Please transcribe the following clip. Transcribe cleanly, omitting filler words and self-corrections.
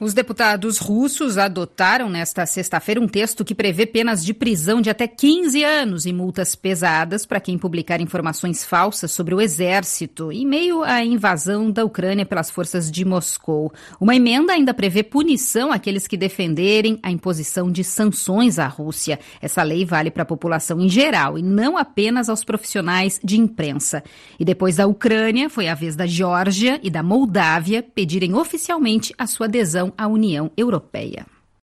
Os deputados russos adotaram nesta sexta-feira um texto que prevê penas de prisão de até 15 anos e multas pesadas para quem publicar informações falsas sobre o exército, em meio à invasão da Ucrânia pelas forças de Moscou. Uma emenda ainda prevê punição àqueles que defenderem a imposição de sanções à Rússia. Essa lei vale para a população em geral e não apenas aos profissionais de imprensa. E depois da Ucrânia, foi a vez da Geórgia e da Moldávia pedirem oficialmente a sua adesão à União Europeia.